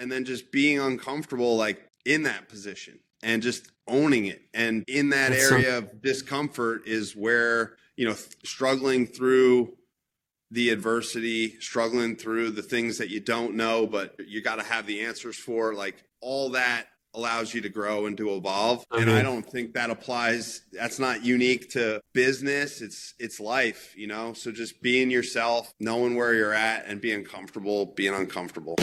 and then just being uncomfortable, like in that position and just owning it. And in that area of discomfort is where, struggling through the adversity, struggling through the things that you don't know, but you got to have the answers for, like all that allows you to grow and to evolve. And I don't think that applies. That's not unique to business. It's life, So just being yourself, knowing where you're at and being comfortable, being uncomfortable.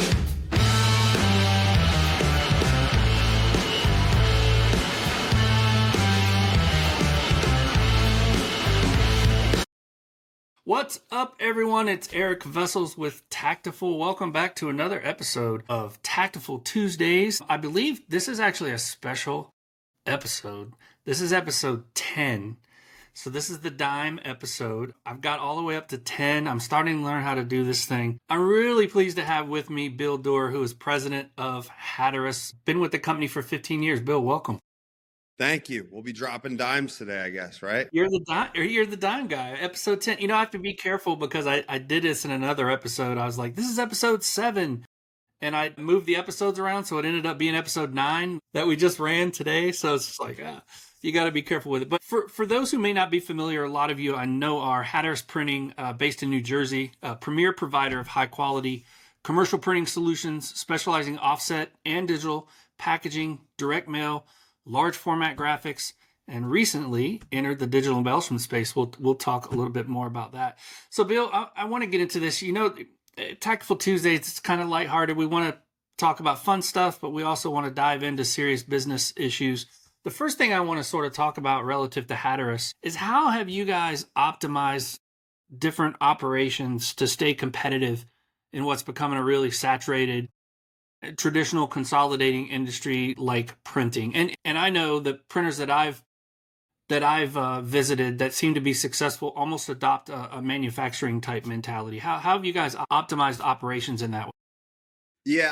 What's up, everyone? It's Eric Vessels with Tactiful. Welcome back to another episode of Tactiful Tuesdays. I believe this is actually a special episode. This is episode 10. So this is the dime episode. I've got all the way up to 10. I'm starting to learn how to do this thing. I'm really pleased to have with me Bill Doerr, who is president of Hatteras. Been with the company for 15 years. Bill, welcome. Thank you. We'll be dropping dimes today, I guess, right? You're the dime guy. Episode 10. I have to be careful because I did this in another episode. I was like, this is episode 7. And I moved the episodes around, so it ended up being episode 9 that we just ran today. So it's just like, you got to be careful with it. But for those who may not be familiar, a lot of you I know are Hatteras Printing, based in New Jersey, a premier provider of high quality commercial printing solutions, specializing offset and digital packaging, direct mail, large format graphics, and recently entered the digital embellishment space. We'll talk a little bit more about that. So, Bill, I want to get into this. Tactful Tuesdays, it's kind of lighthearted. We want to talk about fun stuff, but we also want to dive into serious business issues. The first thing I want to sort of talk about relative to Hatteras is how have you guys optimized different operations to stay competitive in what's becoming a really saturated traditional consolidating industry like printing. And I know the printers that I've visited that seem to be successful almost adopt a manufacturing type mentality. How have you guys optimized operations in that way? Yeah,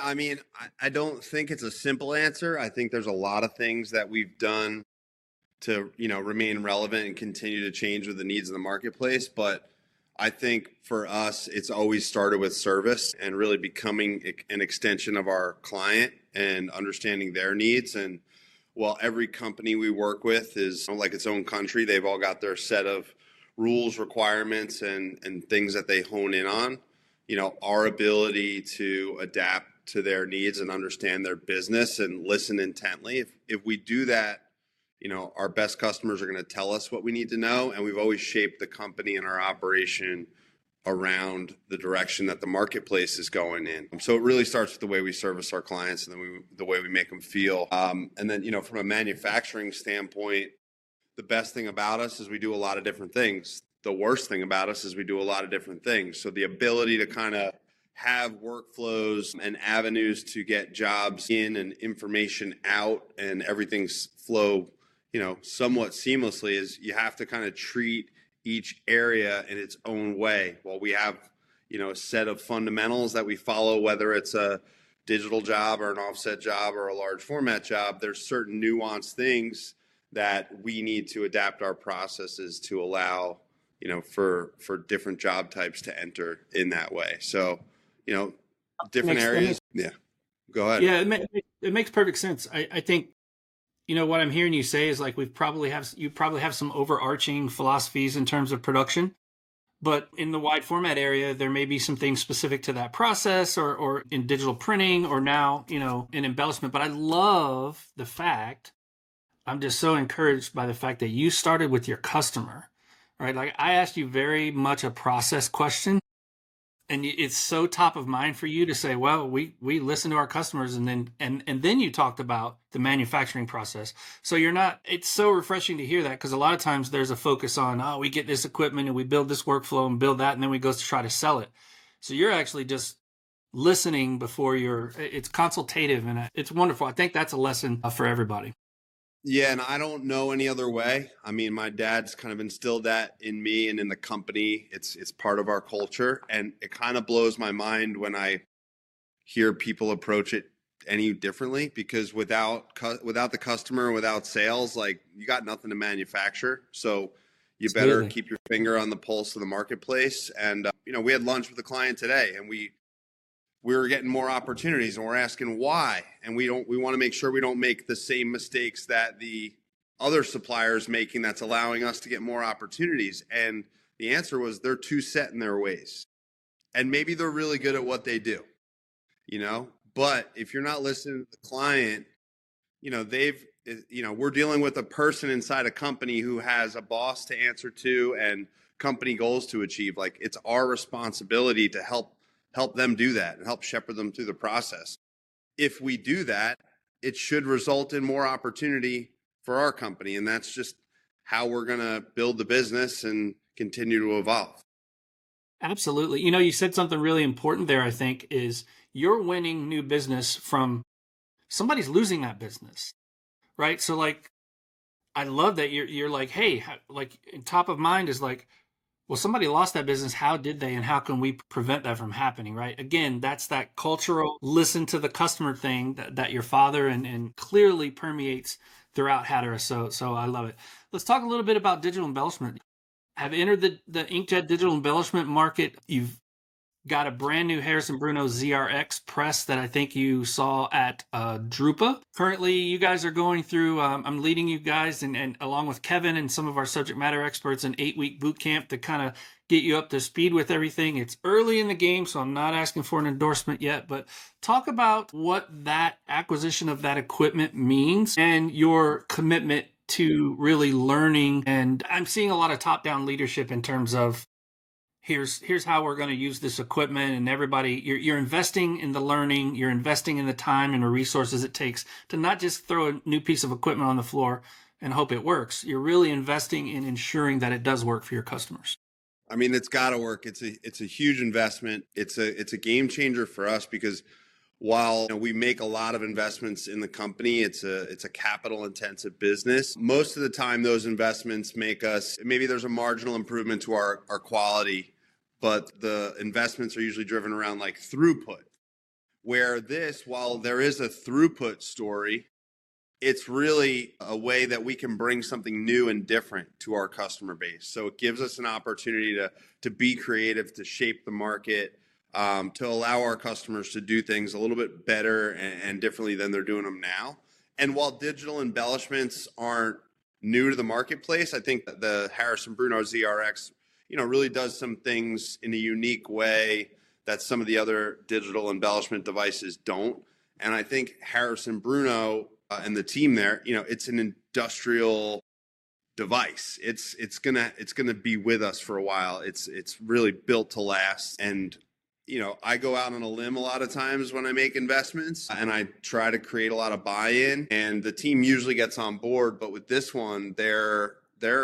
I don't think it's a simple answer. I think there's a lot of things that we've done to, remain relevant and continue to change with the needs of the marketplace. But I think for us, it's always started with service and really becoming an extension of our client and understanding their needs. And while every company we work with is like its own country, they've all got their set of rules, requirements, and things that they hone in on. Our ability to adapt to their needs and understand their business and listen intently. If we do that, our best customers are going to tell us what we need to know. And we've always shaped the company and our operation around the direction that the marketplace is going in. So it really starts with the way we service our clients and then the way we make them feel. And then, from a manufacturing standpoint, the best thing about us is we do a lot of different things. The worst thing about us is we do a lot of different things. So the ability to kind of have workflows and avenues to get jobs in and information out and everything's flow somewhat seamlessly is you have to kind of treat each area in its own way. While we have, a set of fundamentals that we follow, whether it's a digital job or an offset job or a large format job, there's certain nuanced things that we need to adapt our processes to allow, for different job types to enter in that way. So, different areas. Yeah. Go ahead. Yeah, it makes perfect sense. I think, what I'm hearing you say is like you probably have some overarching philosophies in terms of production, but in the wide format area, there may be some things specific to that process or in digital printing or now, in embellishment. But I love the fact, I'm just so encouraged by the fact that you started with your customer, right? Like I asked you very much a process question. And it's so top of mind for you to say, well, we listen to our customers and then you talked about the manufacturing process. So it's so refreshing to hear that because a lot of times there's a focus on, we get this equipment and we build this workflow and build that and then we go to try to sell it. So you're actually just listening before it's consultative and it's wonderful. I think that's a lesson for everybody. Yeah, and I don't know any other way. My dad's kind of instilled that in me and in the company. It's part of our culture, and it kind of blows my mind when I hear people approach it any differently because without the customer, without sales, like you got nothing to manufacture. So you better keep your finger on the pulse of the marketplace. And we had lunch with a client today, and we we're getting more opportunities, and we're asking why. And we want to make sure we don't make the same mistakes that the other suppliers making that's allowing us to get more opportunities. And the answer was they're too set in their ways. And maybe they're really good at what they do, but if you're not listening to the client, we're dealing with a person inside a company who has a boss to answer to and company goals to achieve. Like, it's our responsibility to help them do that and help shepherd them through the process. If we do that, it should result in more opportunity for our company. And that's just how we're going to build the business and continue to evolve. Absolutely. You said something really important there, I think, is you're winning new business from somebody's losing that business, right? So like, I love that you're like, hey, like top of mind is like, well, somebody lost that business. How did they, and how can we prevent that from happening, right? Again, that's that cultural listen to the customer thing that your father and clearly permeates throughout Hatteras. So I love it. Let's talk a little bit about digital embellishment. Have entered the inkjet digital embellishment market. You've got a brand new Harrison Bruno ZRX press that I think you saw at Drupa. Currently, you guys are going through, I'm leading you guys and along with Kevin and some of our subject matter experts, an 8-week boot camp to kind of get you up to speed with everything. It's early in the game, so I'm not asking for an endorsement yet, but talk about what that acquisition of that equipment means and your commitment to really learning. And I'm seeing a lot of top-down leadership in terms of here's how we're going to use this equipment, and everybody, you're investing in the learning, you're investing in the time and the resources it takes to not just throw a new piece of equipment on the floor and hope it works. You're really investing in ensuring that it does work for your customers. I mean, it's got to work. It's a huge investment. It's a game changer for us because while we make a lot of investments in the company, it's a capital intensive business. Most of the time, those investments make us, maybe there's a marginal improvement to our quality, but the investments are usually driven around like throughput. Where this, while there is a throughput story, it's really a way that we can bring something new and different to our customer base. So it gives us an opportunity to be creative, to shape the market, to allow our customers to do things a little bit better and differently than they're doing them now. And while digital embellishments aren't new to the marketplace, I think that the Harrison Bruno ZRX, really does some things in a unique way that some of the other digital embellishment devices don't. And I think Harrison Bruno and the team there, it's an industrial device. It's gonna be with us for a while. It's really built to last. And I go out on a limb a lot of times when I make investments, and I try to create a lot of buy-in, and the team usually gets on board. But with this one, they're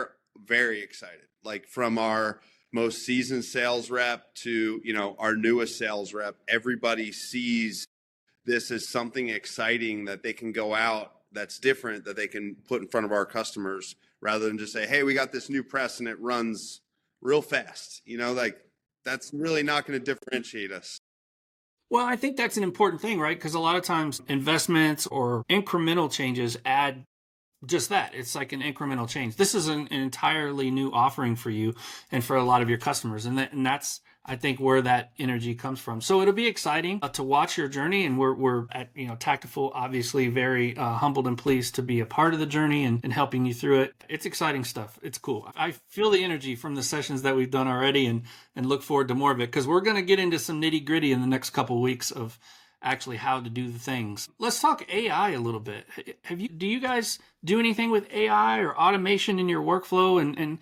very excited. Like, from our most seasoned sales rep to our newest sales rep, everybody sees this as something exciting that they can go out that's different, that they can put in front of our customers, rather than just say, hey, we got this new press and it runs real fast. That's really not going to differentiate us. Well, I think that's an important thing, right? Because a lot of times investments or incremental changes add just that. It's like an incremental change. This is an entirely new offering for you and for a lot of your customers. And that's, I think, where that energy comes from. So it'll be exciting to watch your journey. And we're at, Tactiful, obviously very humbled and pleased to be a part of the journey and helping you through it. It's exciting stuff. It's cool. I feel the energy from the sessions that we've done already and look forward to more of it, because we're going to get into some nitty gritty in the next couple of weeks of actually how to do the things. Let's talk AI a little bit. Do you guys do anything with AI or automation in your workflow? And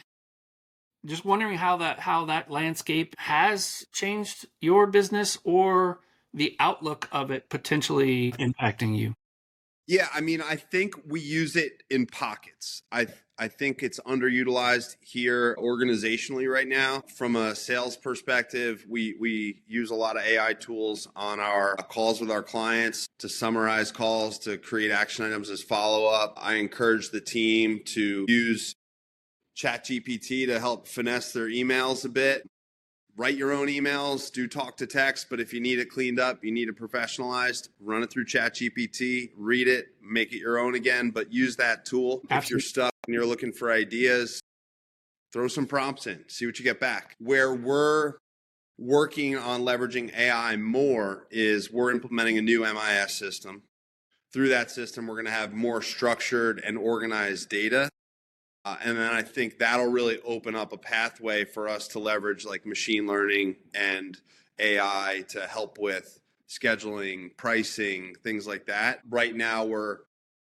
just wondering how that landscape has changed your business or the outlook of it potentially impacting you. Yeah, I mean, I think we use it in pockets. I think it's underutilized here organizationally right now. From a sales perspective, we use a lot of AI tools on our calls with our clients to summarize calls, to create action items as follow-up. I encourage the team to use ChatGPT to help finesse their emails a bit. Write your own emails, do talk to text, but if you need it cleaned up, you need it professionalized, run it through ChatGPT, read it, make it your own again, but use that tool. Absolutely. If you're stuck and you're looking for ideas, throw some prompts in, see what you get back. Where we're working on leveraging AI more is we're implementing a new MIS system. Through that system, we're going to have more structured and organized data. And then I think that'll really open up a pathway for us to leverage like machine learning and AI to help with scheduling, pricing, things like that. Right now, we're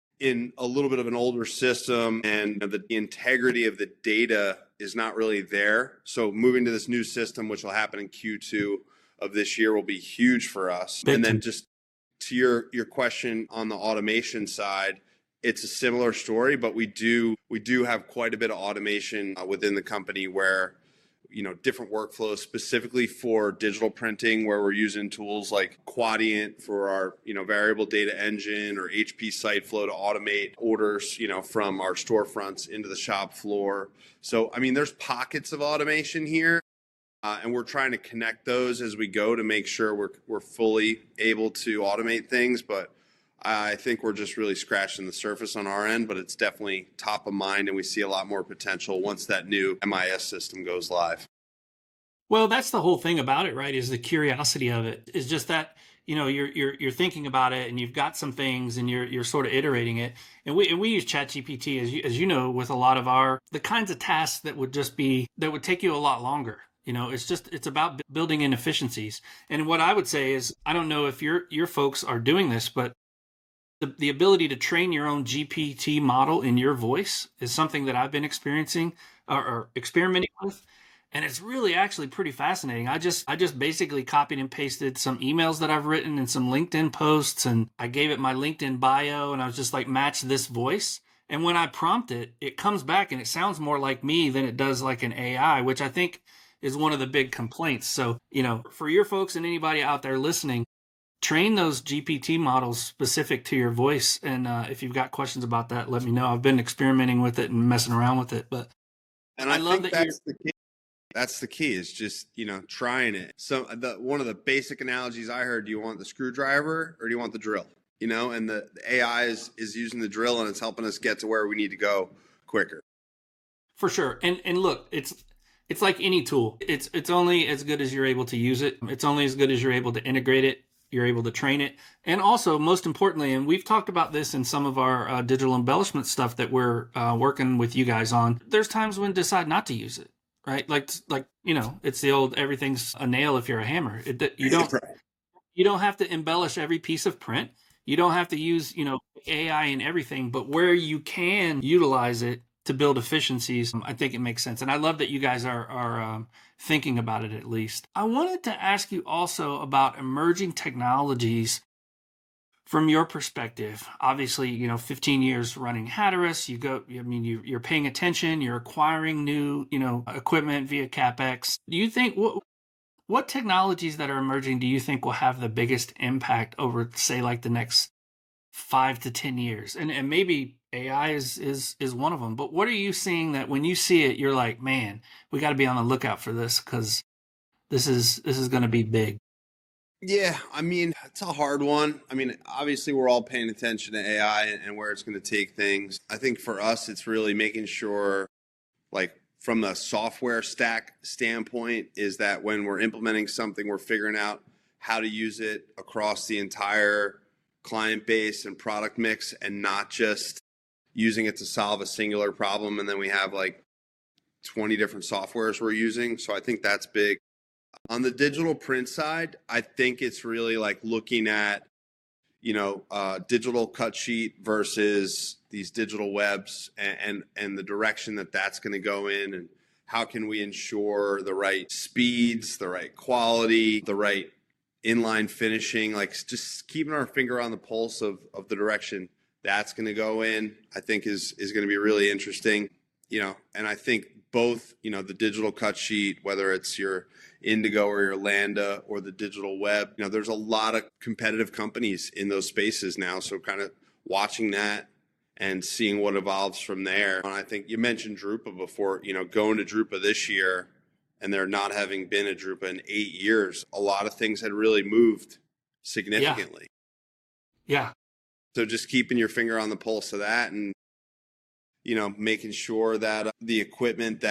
in a little bit of an older system and the integrity of the data is not really there. So moving to this new system, which will happen in Q2 of this year, will be huge for us. And then just to your question on the automation side, it's a similar story, but we do have quite a bit of automation within the company where, you know, different workflows specifically for digital printing, where we're using tools like Quadient for our, you know, variable data engine, or HP SiteFlow to automate orders, you know, from our storefronts into the shop floor. So, I mean, there's pockets of automation here. And we're trying to connect those as we go to make sure we're fully able to automate things. But I think we're just really scratching the surface on our end, but it's definitely top of mind, and we see a lot more potential once that new MIS system goes live. Well, that's the whole thing about it, right? Is the curiosity of it. Is just that, you know, you're thinking about it, and you've got some things, and you're sort of iterating it. And we use ChatGPT as you know, with a lot of the kinds of tasks that would take you a lot longer. You know, it's about building in efficiencies. And what I would say is, I don't know if your folks are doing this, but the ability to train your own GPT model in your voice is something that I've been experiencing or experimenting with. And it's really actually pretty fascinating. I just basically copied and pasted some emails that I've written and some LinkedIn posts, and I gave it my LinkedIn bio, and I was just like, match this voice. And when I prompt it, it comes back and it sounds more like me than it does like an AI, which I think is one of the big complaints. So, you know, for your folks and anybody out there listening, train those GPT models specific to your voice. And if you've got questions about that, let me know. I've been experimenting with it and messing around with it. But and I love think that's the key. That's the key, is just, you know, trying it. So one of the basic analogies I heard, do you want the screwdriver or do you want the drill? You know, and the AI is using the drill, and it's helping us get to where we need to go quicker. For sure. And look, it's like any tool. It's only as good as you're able to use it. It's only as good as you're able to integrate it. You're able to train it. And also, most importantly, and we've talked about this in some of our digital embellishment stuff that we're working with you guys on, there's times when decide not to use it, right? Like, you know, it's the old, everything's a nail if you're a hammer. You don't have to embellish every piece of print. You don't have to use, you know, AI and everything, but where you can utilize it to build efficiencies, I think it makes sense. And I love that you guys are thinking about it, at least. I wanted to ask you also about emerging technologies from your perspective. Obviously, you know, 15 years running Hatteras, you're paying attention, you're acquiring new, you know, equipment via CapEx. Do you think, what technologies that are emerging do you think will have the biggest impact over, say, like the next 5 to 10 years? And maybe AI is one of them. But what are you seeing that when you see it, you're like, man, we got to be on the lookout for this, because this is going to be big? Yeah, I mean, it's a hard one. I mean, obviously, we're all paying attention to AI and where it's going to take things. I think for us, it's really making sure, like, from the software stack standpoint, is that when we're implementing something, we're figuring out how to use it across the entire client base and product mix, and not just using it to solve a singular problem. And then we have like 20 different softwares we're using. So I think that's big. On the digital print side, I think it's really like looking at, you know, digital cut sheet versus these digital webs, and the direction that that's going to go in, and how can we ensure the right speeds, the right quality, the right inline finishing, like just keeping our finger on the pulse of the direction that's going to go in, I think is going to be really interesting, you know. And I think both, you know, the digital cut sheet, whether it's your Indigo or your Landa or the digital web, you know, there's a lot of competitive companies in those spaces now. So kind of watching that and seeing what evolves from there. And I think you mentioned Drupa before, you know, going to Drupa this year, and there not having been a Drupa in 8 years, a lot of things had really moved significantly. Yeah. So just keeping your finger on the pulse of that, and, you know, making sure that the equipment that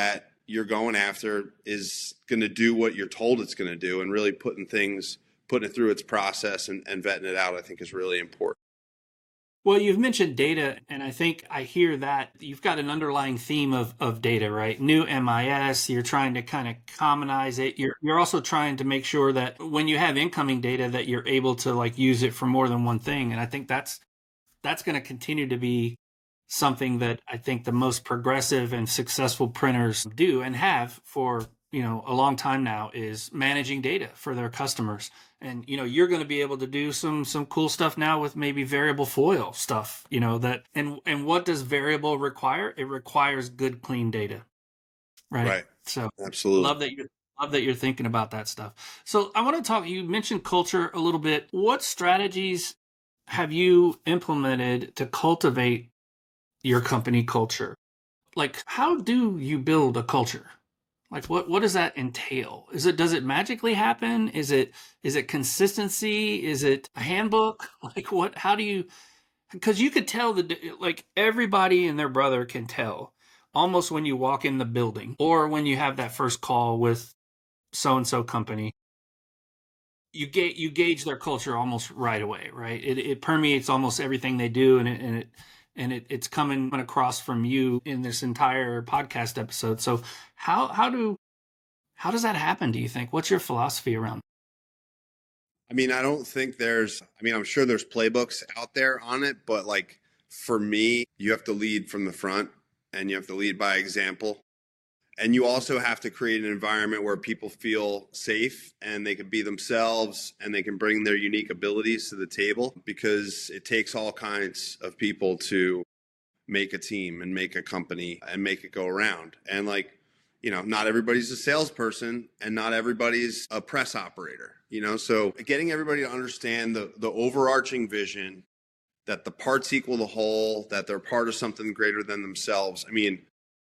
you're going after is going to do what you're told it's going to do, and really putting it through its process and vetting it out, I think is really important. Well, you've mentioned data, and I think I hear that you've got an underlying theme of data, right? New MIS, you're trying to kind of commonize it. You're also trying to make sure that when you have incoming data that you're able to like use it for more than one thing. And I think that's going to continue to be something that I think the most progressive and successful printers do and have for, a long time now, is managing data for their customers. And you're going to be able to do some cool stuff now with maybe variable foil stuff, that and what does variable require? It requires good clean data. Right. So Absolutely. love that you're thinking about that stuff. So I want to talk, you mentioned culture a little bit. What strategies have you implemented to cultivate your company culture? Like, how do you build a culture? Like, what does that entail? Does it magically happen? Is it consistency? Is it a handbook? Like, how do you, because you could tell like everybody and their brother can tell almost when you walk in the building or when you have that first call with so-and-so company, you gauge their culture almost right away, right? It permeates almost everything they do, and it's coming across from you in this entire podcast episode. So how does that happen, do you think? What's your philosophy around? I mean, I'm sure there's playbooks out there on it, but like for me, you have to lead from the front and you have to lead by example. And you also have to create an environment where people feel safe and they can be themselves and they can bring their unique abilities to the table, because it takes all kinds of people to make a team and make a company and make it go around. And like, not everybody's a salesperson and not everybody's a press operator, so getting everybody to understand the overarching vision, that the parts equal the whole, that they're part of something greater than themselves. I mean,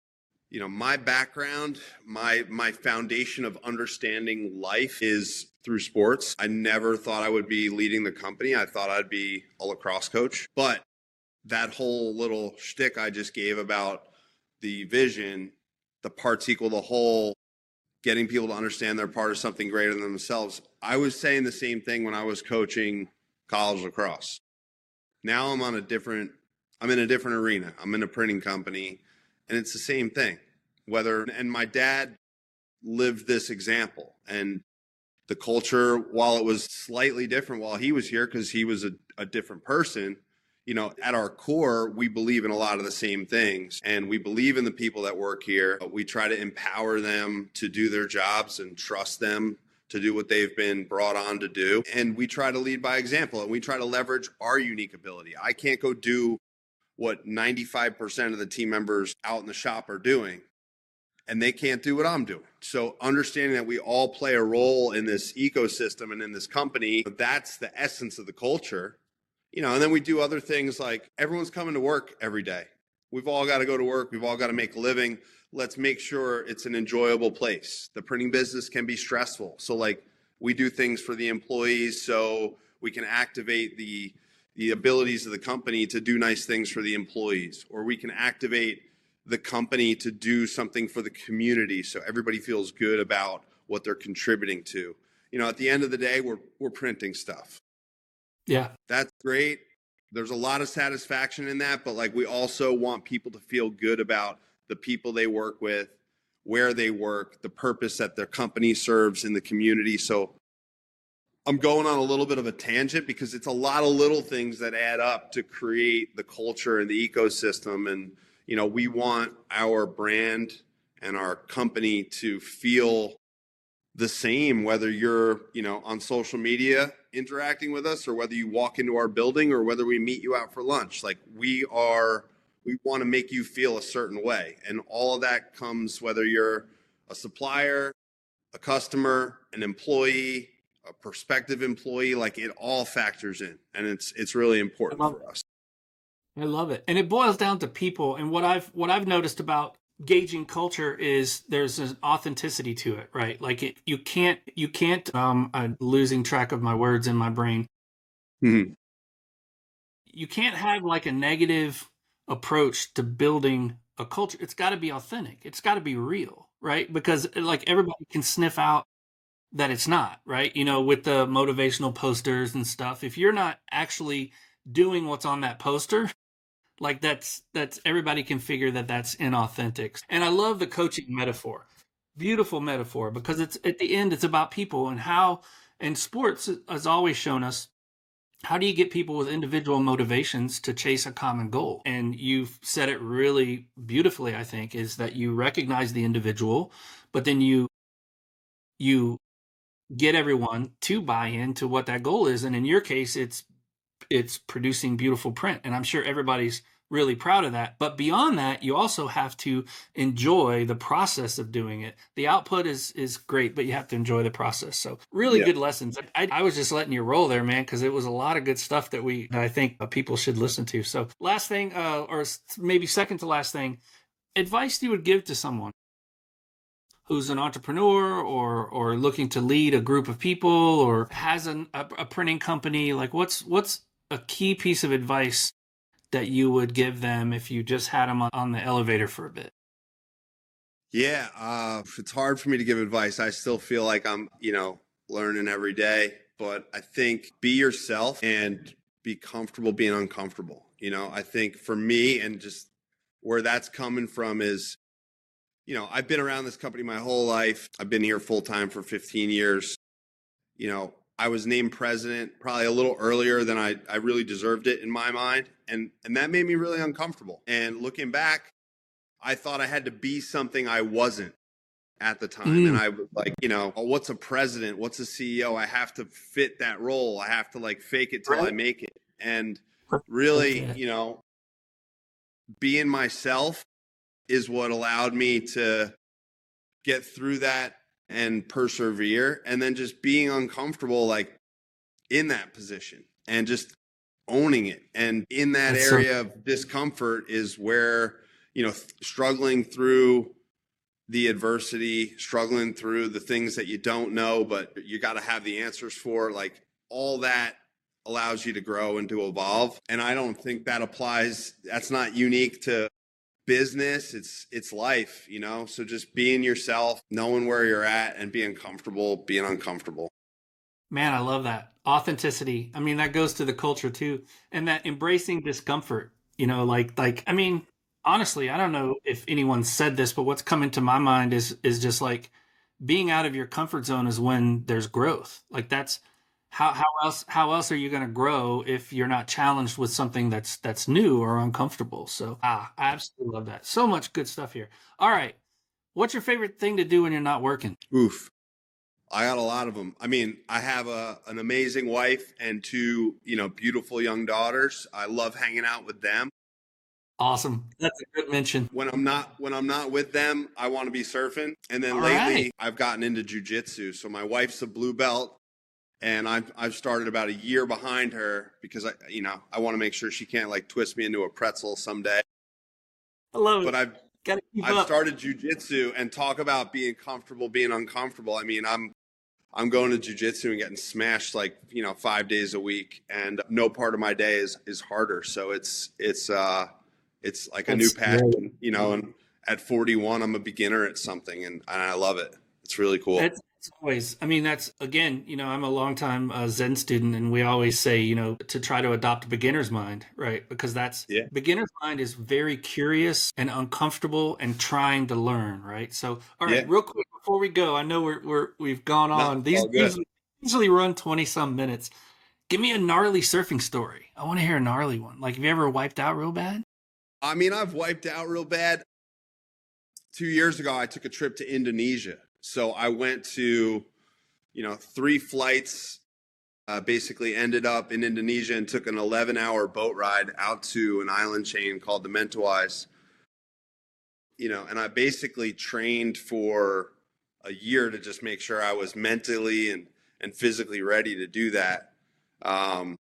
my background, my foundation of understanding life is through sports. I never thought I would be leading the company. I thought I'd be a lacrosse coach. But that whole little shtick I just gave about the vision, the parts equal the whole, getting people to understand they're part of something greater than themselves. I was saying the same thing when I was coaching college lacrosse. Now I'm in a different arena. I'm in a printing company, and it's the same thing. And my dad lived this example, and the culture, while it was slightly different while he was here, because he was a different person, at our core, we believe in a lot of the same things, and we believe in the people that work here. We try to empower them to do their jobs and trust them to do what they've been brought on to do. And we try to lead by example, and we try to leverage our unique ability. I can't go do what 95% of the team members out in the shop are doing, and they can't do what I'm doing. So understanding that we all play a role in this ecosystem and in this company, that's the essence of the culture. And then we do other things like everyone's coming to work every day. We've all got to go to work. We've all got to make a living. Let's make sure it's an enjoyable place. The printing business can be stressful. So like we do things for the employees so we can activate the abilities of the company to do nice things for the employees, or we can activate the company to do something for the community so everybody feels good about what they're contributing to. At the end of the day, we're printing stuff. Yeah. That's great. There's a lot of satisfaction in that, but like we also want people to feel good about the people they work with, where they work, the purpose that their company serves in the community. So I'm going on a little bit of a tangent because it's a lot of little things that add up to create the culture and the ecosystem. And, we want our brand and our company to feel the same, whether you're, on social media interacting with us, or whether you walk into our building, or whether we meet you out for lunch. Like we want to make you feel a certain way. And all of that comes whether you're a supplier, a customer, an employee, a prospective employee, like it all factors in, and it's really important for us. I love it. And it boils down to people. And what I've noticed about gauging culture is there's an authenticity to it, right? Like you can't I'm losing track of my words in my brain. Mm-hmm. You can't have like a negative approach to building a culture. It's got to be authentic. It's got to be real, right? Because like everybody can sniff out that it's not, right? You know, with the motivational posters and stuff. If you're not actually doing what's on that poster, like that's everybody can figure that that's inauthentic. And I love the coaching metaphor. Beautiful metaphor, because it's at the end it's about people and how, and sports has always shown us, how do you get people with individual motivations to chase a common goal? And you've said it really beautifully, I think, is that you recognize the individual, but then you get everyone to buy into what that goal is. And in your case, it's producing beautiful print, and I'm sure everybody's really proud of that. But beyond that, you also have to enjoy the process of doing it. The output is great, but you have to enjoy the process. So really good lessons. I was just letting you roll there, man, because it was a lot of good stuff that I think people should listen to. So last thing, or maybe second to last thing, advice you would give to someone who's an entrepreneur or looking to lead a group of people or has a printing company. Like what's a key piece of advice that you would give them if you just had them on the elevator for a bit? Yeah, it's hard for me to give advice. I still feel like I'm, learning every day. But I think be yourself and be comfortable being uncomfortable. I think for me, and just where that's coming from is, I've been around this company my whole life. I've been here full time for 15 years. I was named president probably a little earlier than I really deserved it in my mind. And that made me really uncomfortable. And looking back, I thought I had to be something I wasn't at the time. And I was like, oh, what's a president? What's a CEO? I have to fit that role. I have to like fake it till I make it. And really, being myself is what allowed me to get through that and persevere, and then just being uncomfortable like in that position and just owning it. And in that area of discomfort is where, struggling through the adversity, struggling through the things that you don't know, but you got to have the answers for, like all that allows you to grow and to evolve. And I don't think that applies. That's not unique to business. It's life, so just being yourself, knowing where you're at and being comfortable, being uncomfortable. Man, I love that authenticity. I mean, that goes to the culture too, and that embracing discomfort, I mean, honestly, I don't know if anyone said this, but what's coming to my mind is just like being out of your comfort zone is when there's growth. Like that's how else are you going to grow if you're not challenged with something that's new or uncomfortable? So I absolutely love that. So much good stuff here. All right, what's your favorite thing to do when you're not working? Oof, I got a lot of them. I mean, I have an amazing wife and two beautiful young daughters. I love hanging out with them. Awesome, that's a good mention. When I'm not with them, I want to be surfing. And then lately I've gotten into jujitsu. So my wife's a blue belt, and I've started about a year behind her because I want to make sure she can't like twist me into a pretzel someday. I love it. But I've started jujitsu, and talk about being comfortable, being uncomfortable. I mean, I'm going to jujitsu and getting smashed like 5 days a week, and no part of my day is harder. So it's like a new passion, and at 41, I'm a beginner at something, and I love it. It's really cool. It's always, I mean, that's again, I'm a longtime Zen student, and we always say, to try to adopt a beginner's mind, right? Because beginner's mind is very curious and uncomfortable and trying to learn, right? So, all right, real quick before we go, I know we've gone on. These usually run 20 some minutes. Give me a gnarly surfing story. I want to hear a gnarly one. Like, have you ever wiped out real bad? I mean, I've wiped out real bad. 2 years ago, I took a trip to Indonesia. So I went to, 3 flights, basically ended up in Indonesia and took an 11-hour boat ride out to an island chain called the Mentawais. And I basically trained for a year to just make sure I was mentally and physically ready to do that. And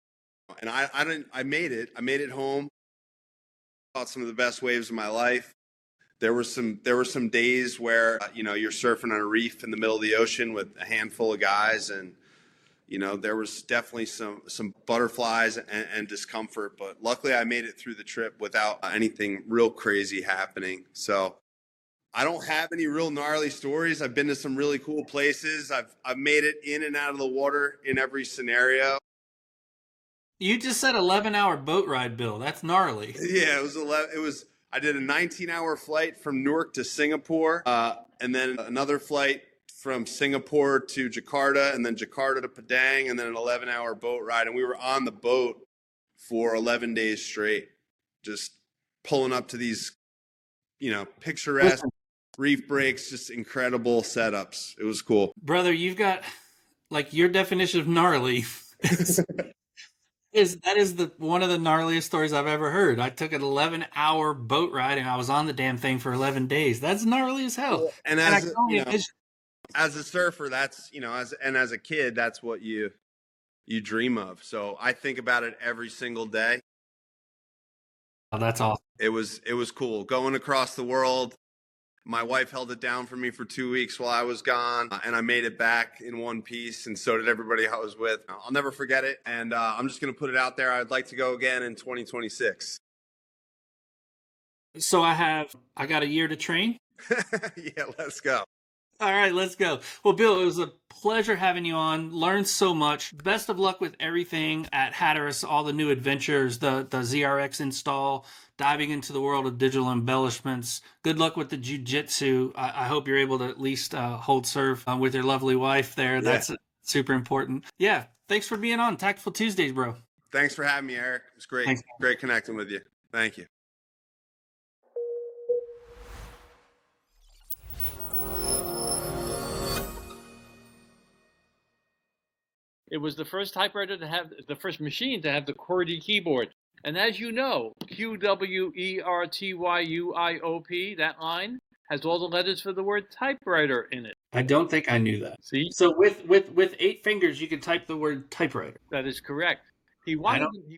I made it. I made it home. Caught some of the best waves of my life. There were some days where you're surfing on a reef in the middle of the ocean with a handful of guys, and there was definitely some butterflies and discomfort. But luckily, I made it through the trip without anything real crazy happening. So I don't have any real gnarly stories. I've been to some really cool places. I've made it in and out of the water in every scenario. You just said 11-hour boat ride, Bill. That's gnarly. Yeah, it was 11. It was. I did a 19-hour flight from Newark to Singapore, and then another flight from Singapore to Jakarta, and then Jakarta to Padang, and then an 11-hour boat ride. And we were on the boat for 11 days straight, just pulling up to these, picturesque reef breaks, just incredible setups. It was cool. Brother, you've got like your definition of gnarly is one of the gnarliest stories I've ever heard. I took an 11-hour boat ride and I was on the damn thing for 11 days. That's gnarly as hell. And as as a surfer, that's as a kid, that's what you dream of. So I think about it every single day. Oh, that's awesome. It was cool going across the world. My wife held it down for me for 2 weeks while I was gone, and I made it back in one piece, and so did everybody I was with. I'll never forget it, and I'm just going to put it out there. I'd like to go again in 2026. So I got a year to train. Yeah, let's go. All right, let's go. Well, Bill, it was a pleasure having you on. Learned so much. Best of luck with everything at Hatteras, all the new adventures, the ZRX install, diving into the world of digital embellishments. Good luck with the jiu-jitsu. I hope you're able to at least hold serve with your lovely wife there. Yeah. That's super important. Yeah, thanks for being on Tactful Tuesdays, bro. Thanks for having me, Eric. It's great. Thanks. Great connecting with you. Thank you. It was the first typewriter to have the first machine to have the QWERTY keyboard. And as you know, QWERTYUIOP, that line, has all the letters for the word typewriter in it. I don't think I knew that. See? So with 8 fingers, you can type the word typewriter. That is correct. He wanted